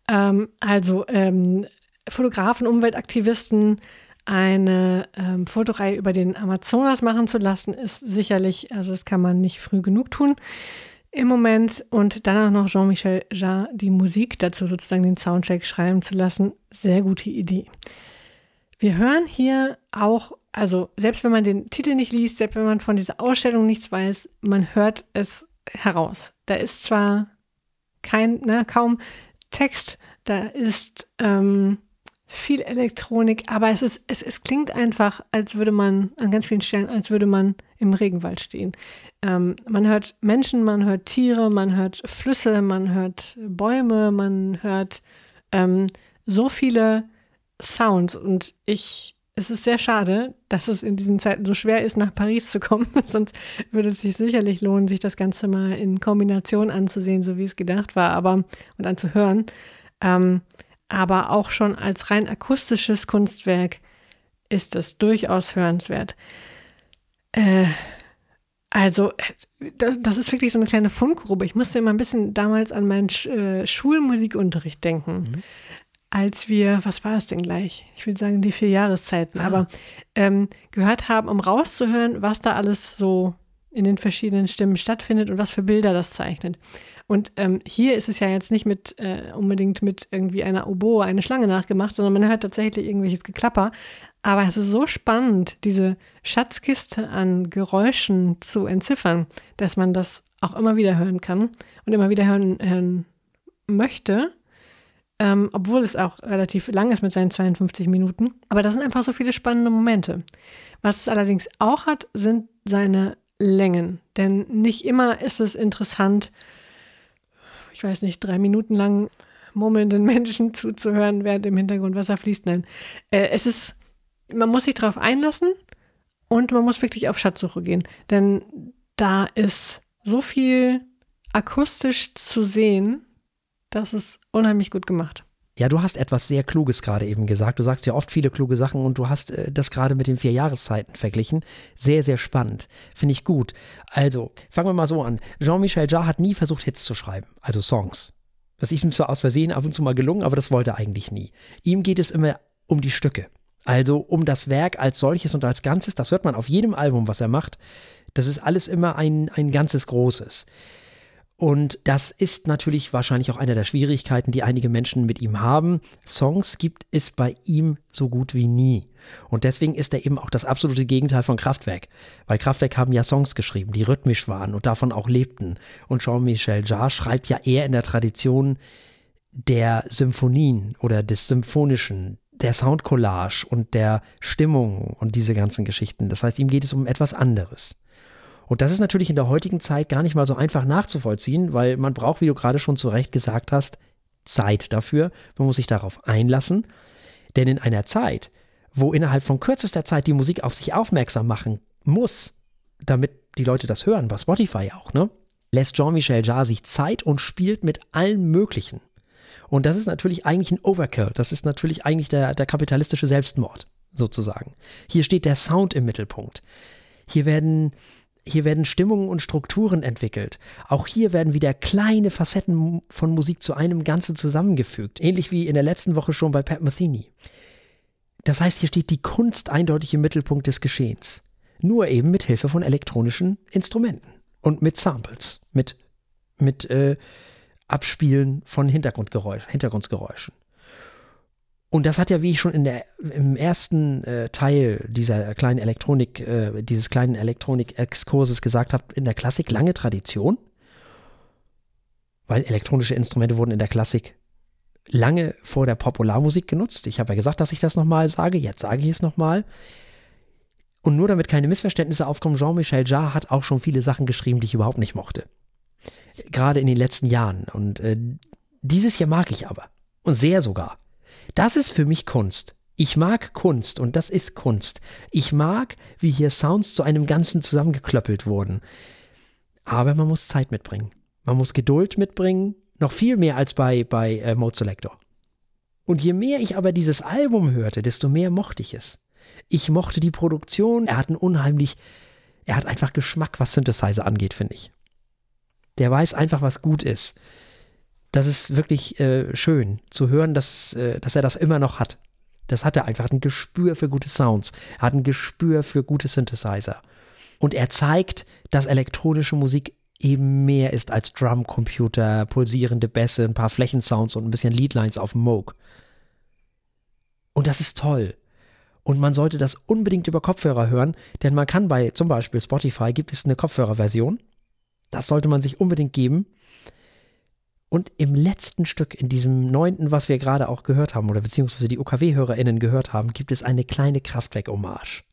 Fotografen, Umweltaktivisten eine Fotoreihe über den Amazonas machen zu lassen, ist sicherlich, also das kann man nicht früh genug tun im Moment. Und dann auch noch Jean-Michel Jarre die Musik dazu, sozusagen den Soundtrack schreiben zu lassen. Sehr gute Idee. Wir hören hier auch, also selbst wenn man den Titel nicht liest, selbst wenn man von dieser Ausstellung nichts weiß, man hört es heraus. Da ist zwar kaum Text, da ist viel Elektronik, aber es klingt einfach, als würde man an ganz vielen Stellen, als würde man im Regenwald stehen. Man hört Menschen, man hört Tiere, man hört Flüsse, man hört Bäume, man hört so viele Sounds und es ist sehr schade, dass es in diesen Zeiten so schwer ist, nach Paris zu kommen, sonst würde es sich sicherlich lohnen, sich das Ganze mal in Kombination anzusehen, so wie es gedacht war, und anzuhören. Aber auch schon als rein akustisches Kunstwerk ist es durchaus hörenswert. Das ist wirklich so eine kleine Fundgrube. Ich musste immer ein bisschen damals an meinen Schulmusikunterricht denken. Mhm. Als wir, was war es denn gleich? Ich würde sagen, die 4 Jahreszeiten, aber gehört haben, um rauszuhören, was da alles so in den verschiedenen Stimmen stattfindet und was für Bilder das zeichnet. Und hier ist es ja jetzt nicht unbedingt mit irgendwie einer Oboe eine Schlange nachgemacht, sondern man hört tatsächlich irgendwelches Geklapper. Aber es ist so spannend, diese Schatzkiste an Geräuschen zu entziffern, dass man das auch immer wieder hören kann und immer wieder hören möchte. Obwohl es auch relativ lang ist mit seinen 52 Minuten. Aber das sind einfach so viele spannende Momente. Was es allerdings auch hat, sind seine Längen. Denn nicht immer ist es interessant, ich weiß nicht, 3 Minuten lang murmelnden Menschen zuzuhören, während im Hintergrund Wasser fließt. Nein, man muss sich darauf einlassen und man muss wirklich auf Schatzsuche gehen. Denn da ist so viel akustisch zu sehen, das ist unheimlich gut gemacht. Ja, du hast etwas sehr Kluges gerade eben gesagt. Du sagst ja oft viele kluge Sachen und du hast das gerade mit den 4 Jahreszeiten verglichen. Sehr, sehr spannend. Finde ich gut. Also, fangen wir mal so an. Jean-Michel Jarre hat nie versucht, Hits zu schreiben, also Songs. Das ist ihm zwar aus Versehen ab und zu mal gelungen, aber das wollte er eigentlich nie. Ihm geht es immer um die Stücke. Also um das Werk als solches und als Ganzes. Das hört man auf jedem Album, was er macht. Das ist alles immer ein ganzes Großes. Und das ist natürlich wahrscheinlich auch eine der Schwierigkeiten, die einige Menschen mit ihm haben. Songs gibt es bei ihm so gut wie nie. Und deswegen ist er eben auch das absolute Gegenteil von Kraftwerk. Weil Kraftwerk haben ja Songs geschrieben, die rhythmisch waren und davon auch lebten. Und Jean-Michel Jarre schreibt ja eher in der Tradition der Symphonien oder des Symphonischen, der Soundcollage und der Stimmung und diese ganzen Geschichten. Das heißt, ihm geht es um etwas anderes. Und das ist natürlich in der heutigen Zeit gar nicht mal so einfach nachzuvollziehen, weil man braucht, wie du gerade schon zu Recht gesagt hast, Zeit dafür. Man muss sich darauf einlassen. Denn in einer Zeit, wo innerhalb von kürzester Zeit die Musik auf sich aufmerksam machen muss, damit die Leute das hören, bei Spotify auch, ne, lässt Jean-Michel Jarre sich Zeit und spielt mit allen Möglichen. Und das ist natürlich eigentlich ein Overkill. Das ist natürlich eigentlich der kapitalistische Selbstmord, sozusagen. Hier steht der Sound im Mittelpunkt. Hier werden Stimmungen und Strukturen entwickelt. Auch hier werden wieder kleine Facetten von Musik zu einem Ganzen zusammengefügt. Ähnlich wie in der letzten Woche schon bei Pat Metheny. Das heißt, hier steht die Kunst eindeutig im Mittelpunkt des Geschehens. Nur eben mit Hilfe von elektronischen Instrumenten. Und mit Samples. Mit Abspielen von Hintergrundgeräuschen. Und das hat ja, wie ich schon im ersten Teil dieses kleinen Elektronik-Exkurses gesagt habe, in der Klassik lange Tradition, weil elektronische Instrumente wurden in der Klassik lange vor der Popularmusik genutzt. Ich habe ja gesagt, dass ich das nochmal sage. Jetzt sage ich es nochmal. Und nur damit keine Missverständnisse aufkommen, Jean-Michel Jarre hat auch schon viele Sachen geschrieben, die ich überhaupt nicht mochte. Gerade in den letzten Jahren. Und dieses hier mag ich aber. Und sehr sogar. Das ist für mich Kunst. Ich mag Kunst und das ist Kunst. Ich mag, wie hier Sounds zu einem Ganzen zusammengeklöppelt wurden. Aber man muss Zeit mitbringen. Man muss Geduld mitbringen. Noch viel mehr als bei Mode Selector. Und je mehr ich aber dieses Album hörte, desto mehr mochte ich es. Ich mochte die Produktion. Er hat einfach Geschmack, was Synthesizer angeht, finde ich. Der weiß einfach, was gut ist. Das ist wirklich schön zu hören, dass er das immer noch hat. Das hat er einfach. Er hat ein Gespür für gute Sounds. Er hat ein Gespür für gute Synthesizer. Und er zeigt, dass elektronische Musik eben mehr ist als Drumcomputer, pulsierende Bässe, ein paar Flächensounds und ein bisschen Leadlines auf dem Moog. Und das ist toll. Und man sollte das unbedingt über Kopfhörer hören, denn man kann bei zum Beispiel Spotify, gibt es eine Kopfhörerversion. Das sollte man sich unbedingt geben. Und im letzten Stück, in diesem 9., was wir gerade auch gehört haben, oder beziehungsweise die OKW-HörerInnen gehört haben, gibt es eine kleine Kraftwerk-Hommage.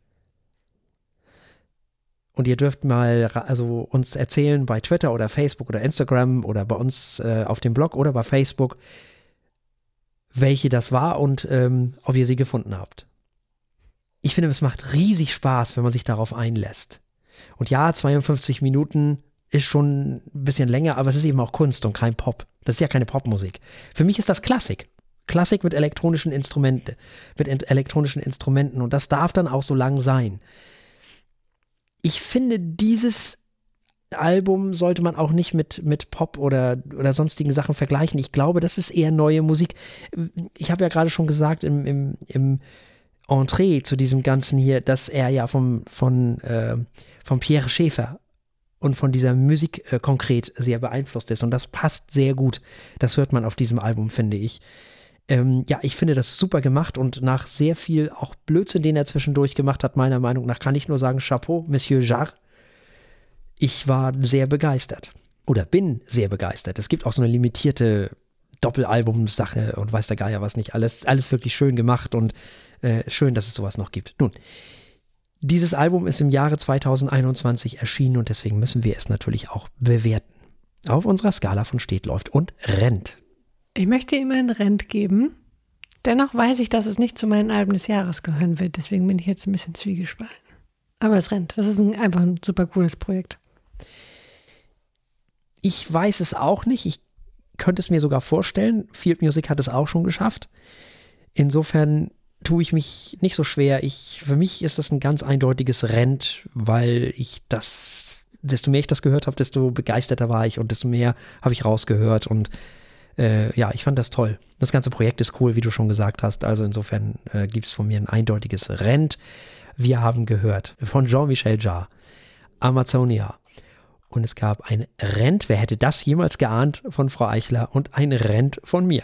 Und ihr dürft mal uns erzählen bei Twitter oder Facebook oder Instagram oder bei uns auf dem Blog oder bei Facebook, welche das war und ob ihr sie gefunden habt. Ich finde, es macht riesig Spaß, wenn man sich darauf einlässt. Und ja, 52 Minuten ist schon ein bisschen länger, aber es ist eben auch Kunst und kein Pop. Das ist ja keine Popmusik. Für mich ist das Klassik. Klassik mit elektronischen Instrumenten. Und das darf dann auch so lang sein. Ich finde, dieses Album sollte man auch nicht mit Pop oder sonstigen Sachen vergleichen. Ich glaube, das ist eher neue Musik. Ich habe ja gerade schon gesagt im Entree zu diesem Ganzen hier, dass er ja von Pierre Schaeffer und von dieser Musik konkret sehr beeinflusst ist. Und das passt sehr gut. Das hört man auf diesem Album, finde ich. Ich finde das super gemacht und nach sehr viel auch Blödsinn, den er zwischendurch gemacht hat, meiner Meinung nach, kann ich nur sagen, Chapeau, Monsieur Jarre. Ich war sehr begeistert. Oder bin sehr begeistert. Es gibt auch so eine limitierte Doppelalbum-Sache und weiß der Geier was nicht. Alles wirklich schön gemacht und schön, dass es sowas noch gibt. Nun, dieses Album ist im Jahre 2021 erschienen und deswegen müssen wir es natürlich auch bewerten. Auf unserer Skala von steht, läuft und rennt. Ich möchte ihm einen Rent geben. Dennoch weiß ich, dass es nicht zu meinen Alben des Jahres gehören wird. Deswegen bin ich jetzt ein bisschen zwiegespalten. Aber es rennt. Das ist einfach ein super cooles Projekt. Ich weiß es auch nicht. Ich könnte es mir sogar vorstellen. Field Music hat es auch schon geschafft. Insofern tue ich mich nicht so schwer. Für mich ist das ein ganz eindeutiges Rent, weil desto mehr ich das gehört habe, desto begeisterter war ich und desto mehr habe ich rausgehört und ich fand das toll. Das ganze Projekt ist cool, wie du schon gesagt hast. Also insofern gibt es von mir ein eindeutiges Rent. Wir haben gehört von Jean-Michel Jarre, Amazonia. Und es gab ein Rent, wer hätte das jemals geahnt, von Frau Eichler und ein Rent von mir.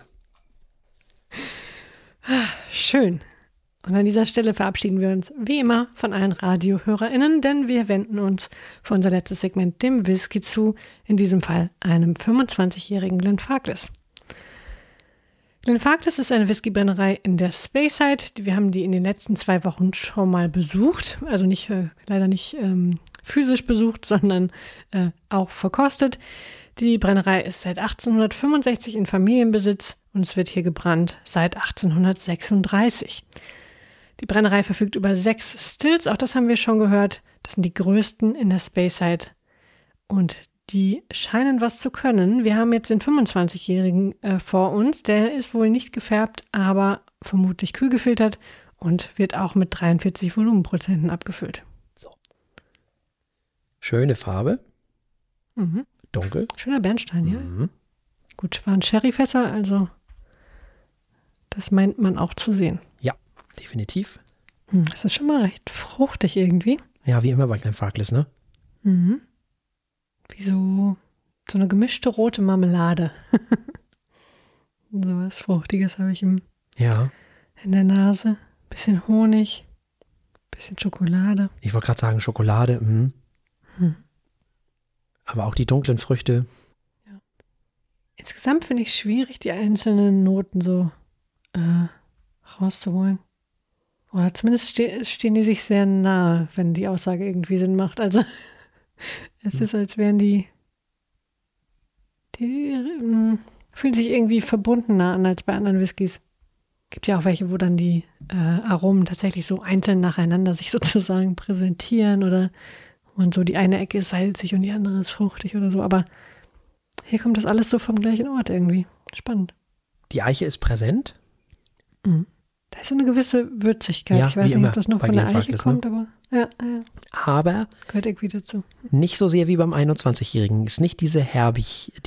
Schön. Und an dieser Stelle verabschieden wir uns wie immer von allen RadiohörerInnen, denn wir wenden uns für unser letztes Segment dem Whisky zu, in diesem Fall einem 25-jährigen Glenfarclas. Glenfarclas ist eine Whiskybrennerei in der Speyside. Wir haben die in den letzten 2 Wochen schon mal besucht, also leider nicht physisch besucht, sondern auch verkostet. Die Brennerei ist seit 1865 in Familienbesitz und es wird hier gebrannt seit 1836. Die Brennerei verfügt über 6 Stills, auch das haben wir schon gehört. Das sind die größten in der Speyside und die scheinen was zu können. Wir haben jetzt den 25-Jährigen vor uns, der ist wohl nicht gefärbt, aber vermutlich kühl gefiltert und wird auch mit 43 Volumenprozenten abgefüllt. So. Schöne Farbe. Mhm. Dunkel. Schöner Bernstein, ja. Mhm. Gut, waren Sherryfässer, also das meint man auch zu sehen. Ja, definitiv. Das ist schon mal recht fruchtig irgendwie. Ja, wie immer bei Glenfarclas, ne? Mhm. Wie so eine gemischte rote Marmelade. So was Fruchtiges habe ich in der Nase. Bisschen Honig, bisschen Schokolade. Ich wollte gerade sagen Schokolade. Aber auch die dunklen Früchte. Ja. Insgesamt finde ich es schwierig, die einzelnen Noten so rauszuholen. Oder zumindest stehen die sich sehr nahe, wenn die Aussage irgendwie Sinn macht. Also es ist, als wären die fühlen sich irgendwie verbundener an als bei anderen Whiskys. Gibt ja auch welche, wo dann die Aromen tatsächlich so einzeln nacheinander sich sozusagen präsentieren oder und so die eine Ecke ist salzig und die andere ist fruchtig oder so. Aber hier kommt das alles so vom gleichen Ort irgendwie. Spannend. Die Eiche ist präsent. Mhm. Da ist so eine gewisse Würzigkeit. Ja, ich weiß nicht, ob das noch von der Eiche kommt, ne? aber Aber gehört irgendwie dazu. nicht so sehr wie beim 21-Jährigen. Ist nicht diese herbe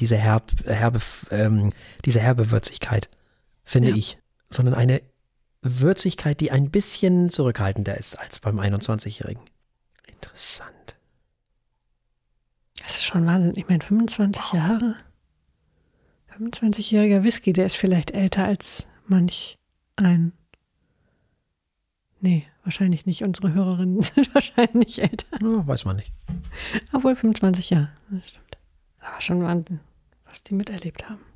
Würzigkeit, finde ich, sondern eine Würzigkeit, die ein bisschen zurückhaltender ist als beim 21-Jährigen. Interessant. Das ist schon Wahnsinn. Ich meine, 25 Jahre. 25-jähriger Whisky, der ist vielleicht älter als manch ein. Nee, wahrscheinlich nicht. Unsere Hörerinnen sind wahrscheinlich älter. Ja, weiß man nicht. Obwohl 25 Jahre. Das stimmt. Aber schon Wahnsinn, was die miterlebt haben.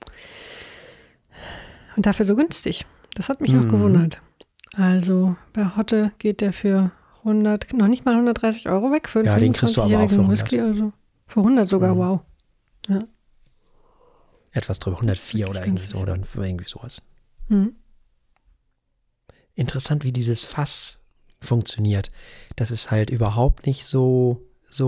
Und dafür so günstig. Das hat mich auch gewundert. Also bei Hotte geht der für 100, noch nicht mal 130 Euro weg für einen 25-jährigen Whisky. Also für 100 sogar, wow. Ja. Etwas drüber, 104 oder irgendwie so, oder irgendwie sowas. Mhm. Interessant, wie dieses Fass funktioniert. Das ist halt überhaupt nicht so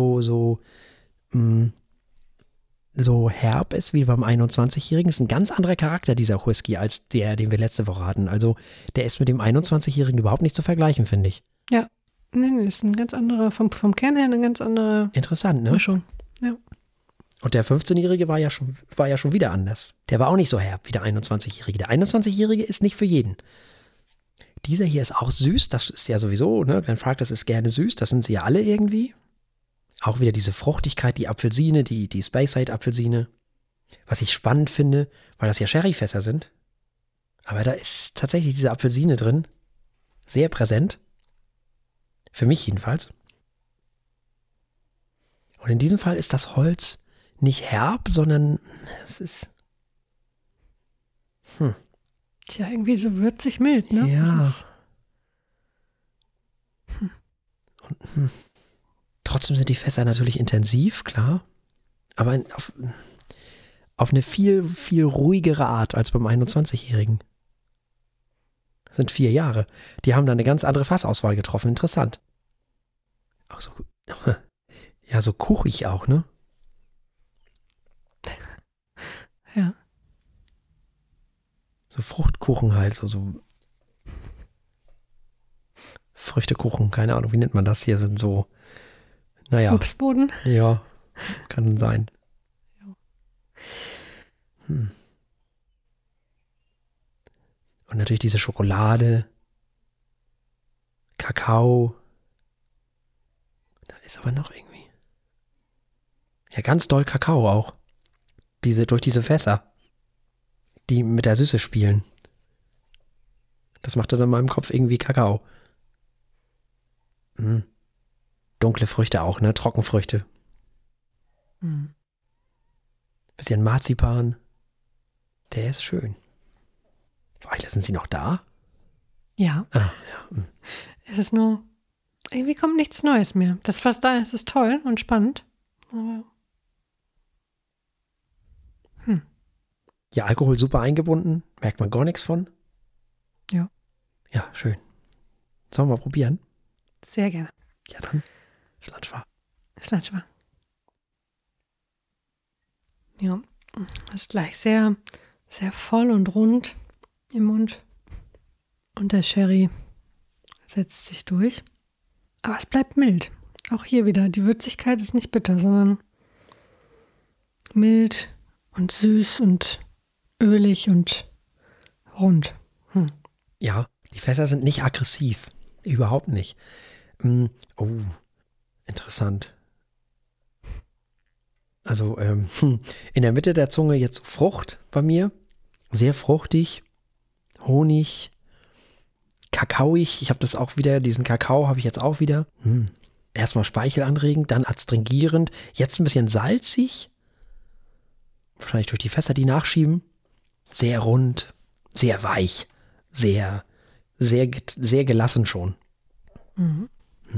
herb ist wie beim 21-Jährigen. Ist ein ganz anderer Charakter, dieser Whisky, als der, den wir letzte Woche hatten. Also der ist mit dem 21-Jährigen überhaupt nicht zu vergleichen, finde ich. Ja, nee, ist ein ganz anderer, vom Kern her eine ganz andere Interessant, ne? Mischung. Ja. Und der 15-Jährige war ja schon wieder anders. Der war auch nicht so herb wie der 21-Jährige. Der 21-Jährige ist nicht für jeden. Dieser hier ist auch süß, das ist ja sowieso, ne? Glenn Farclas ist gerne süß, das sind sie ja alle irgendwie. Auch wieder diese Fruchtigkeit, die Apfelsine, die Speyside-Apfelsine. Was ich spannend finde, weil das ja Sherryfässer sind. Aber da ist tatsächlich diese Apfelsine drin. Sehr präsent. Für mich jedenfalls. Und in diesem Fall ist das Holz nicht herb, sondern es ist... Tja, irgendwie so würzig mild, ne? Ja. Und, trotzdem sind die Fässer natürlich intensiv, klar. Aber auf eine viel, viel ruhigere Art als beim 21-Jährigen. Das sind 4 Jahre. Die haben da eine ganz andere Fassauswahl getroffen. Interessant. Auch so, ja, so kuchig auch, ne? Ja. So Fruchtkuchen halt, so Früchtekuchen, keine Ahnung, wie nennt man das hier? So, naja. Obstboden? Ja, kann sein. Und natürlich diese Schokolade, Kakao. Da ist aber noch irgendwie. Ja, ganz doll Kakao auch. Durch diese Fässer, die mit der Süße spielen. Das macht dann in meinem Kopf irgendwie Kakao. Dunkle Früchte auch, ne? Trockenfrüchte. Bisschen Marzipan. Der ist schön. Weile, sind Sie noch da? Ja. Ja. Es ist nur, irgendwie kommt nichts Neues mehr. Das, was da ist, ist toll und spannend. Aber Ja, Alkohol super eingebunden. Merkt man gar nichts von. Ja. Ja, schön. Sollen wir mal probieren? Sehr gerne. Ja, dann. Slanschwa. Ja, das ist gleich sehr, sehr voll und rund im Mund. Und der Sherry setzt sich durch. Aber es bleibt mild. Auch hier wieder. Die Würzigkeit ist nicht bitter, sondern mild und süß und ölig und rund. Ja, die Fässer sind nicht aggressiv. Überhaupt nicht. Oh, interessant. Also in der Mitte der Zunge jetzt Frucht bei mir. Sehr fruchtig. Honig. Kakaoig. Ich habe das auch wieder, diesen Kakao habe ich jetzt auch wieder. Erstmal speichelanregend, dann adstringierend. Jetzt ein bisschen salzig. Wahrscheinlich durch die Fässer, die nachschieben. Sehr rund, sehr weich, sehr, sehr, sehr gelassen schon. Mhm.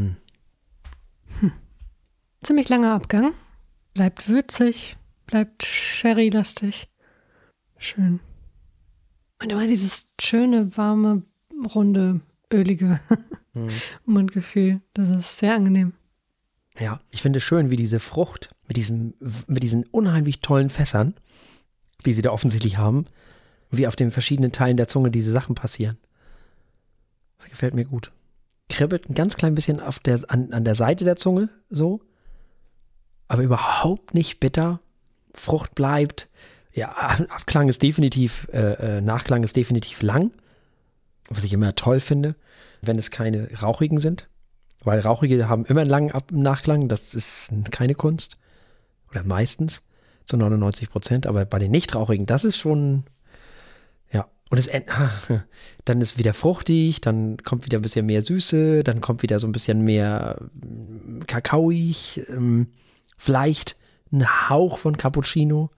Ziemlich langer Abgang. Bleibt würzig, bleibt sherry-lastig. Schön. Und immer dieses schöne, warme, runde, ölige Mundgefühl. Das ist sehr angenehm. Ja, ich finde es schön, wie diese Frucht mit diesen unheimlich tollen Fässern, die sie da offensichtlich haben, wie auf den verschiedenen Teilen der Zunge diese Sachen passieren. Das gefällt mir gut. Kribbelt ein ganz klein bisschen an der Seite der Zunge, so. Aber überhaupt nicht bitter. Frucht bleibt. Ja, Nachklang ist definitiv lang. Was ich immer toll finde, wenn es keine rauchigen sind. Weil Rauchige haben immer einen langen Nachklang. Das ist keine Kunst. Oder meistens zu 99%. Aber bei den Nicht-Rauchigen, das ist schon, ja. Und dann ist es wieder fruchtig, dann kommt wieder ein bisschen mehr Süße, dann kommt wieder so ein bisschen mehr kakaoig, vielleicht ein Hauch von Cappuccino.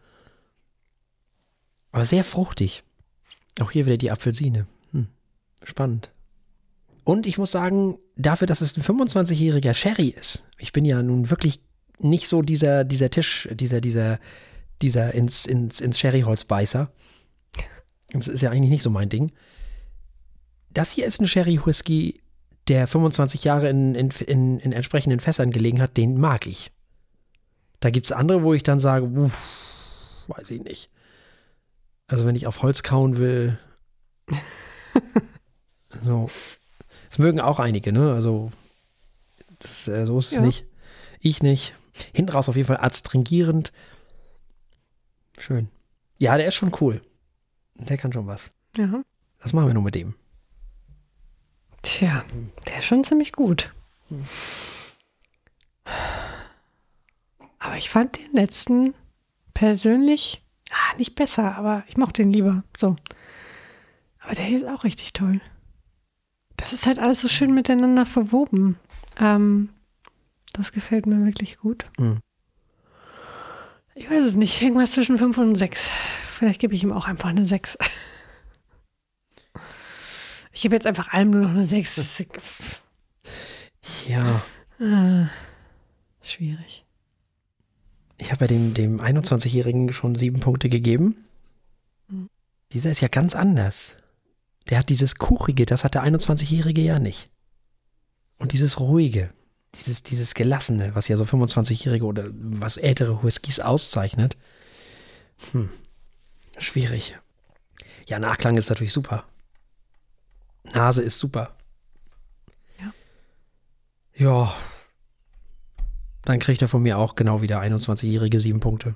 Aber sehr fruchtig. Auch hier wieder die Apfelsine. Spannend. Und ich muss sagen, dafür, dass es ein 25-jähriger Sherry ist, ich bin ja nun wirklich nicht so dieser ins Sherryholz-Beißer. Das ist ja eigentlich nicht so mein Ding. Das hier ist ein Sherry-Whisky, der 25 Jahre in entsprechenden Fässern gelegen hat, den mag ich. Da gibt es andere, wo ich dann sage, weiß ich nicht. Also wenn ich auf Holz kauen will, so. Das mögen auch einige, ne? Also so ist es nicht. Ich nicht. Hinten raus auf jeden Fall adstringierend. Schön. Ja, der ist schon cool. Der kann schon was. Ja. Was machen wir nur mit dem? Tja, der ist schon ziemlich gut. Aber ich fand den letzten persönlich nicht besser, aber ich mochte den lieber. So. Aber der hier ist auch richtig toll. Das ist halt alles so schön miteinander verwoben. Das gefällt mir wirklich gut. Ich weiß es nicht. Irgendwas zwischen 5 und 6. Vielleicht gebe ich ihm auch einfach eine 6. Ich gebe jetzt einfach allem nur noch eine 6. Ja. Schwierig. Ich habe ja dem 21-Jährigen schon 7 Punkte gegeben. Dieser ist ja ganz anders. Der hat dieses Kuchige, das hat der 21-Jährige ja nicht. Und dieses Ruhige, dieses Gelassene, was ja so 25-Jährige oder was ältere Whiskys auszeichnet. Schwierig. Ja, Nachklang ist natürlich super. Nase ist super. Ja. Ja. Dann kriegt er von mir auch genau wie der 21-Jährige 7 Punkte.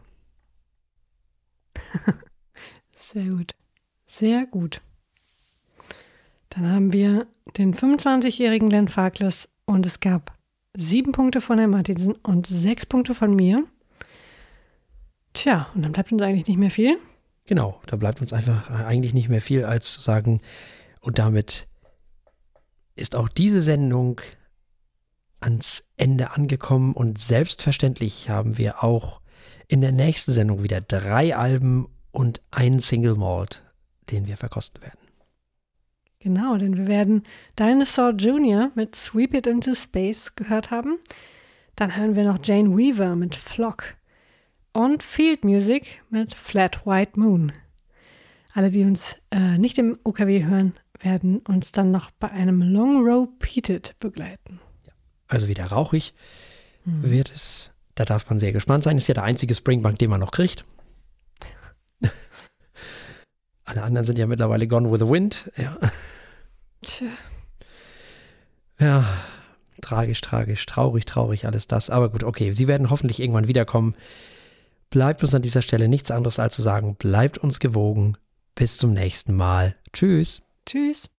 Sehr gut. Sehr gut. Dann haben wir den 25-jährigen Glenn Farkless und es gab 7 Punkte von Herrn Martinsen und 6 Punkte von mir. Tja, und dann bleibt uns eigentlich nicht mehr viel. Genau, da bleibt uns einfach eigentlich nicht mehr viel, als zu sagen, und damit ist auch diese Sendung ans Ende angekommen und selbstverständlich haben wir auch in der nächsten Sendung wieder 3 Alben und einen Single Malt, den wir verkosten werden. Genau, denn wir werden Dinosaur Jr. mit Sweep It Into Space gehört haben. Dann hören wir noch Jane Weaver mit Flock und Field Music mit Flat White Moon. Alle, die uns nicht im OKW hören, werden uns dann noch bei einem Long Row Peated begleiten. Also wieder rauchig wird es. Da darf man sehr gespannt sein. Ist ja der einzige Springbank, den man noch kriegt. Alle anderen sind ja mittlerweile gone with the wind. Ja. Tja. Ja, tragisch, traurig, alles das. Aber gut, okay, sie werden hoffentlich irgendwann wiederkommen. Bleibt uns an dieser Stelle nichts anderes als zu sagen, bleibt uns gewogen. Bis zum nächsten Mal. Tschüss. Tschüss.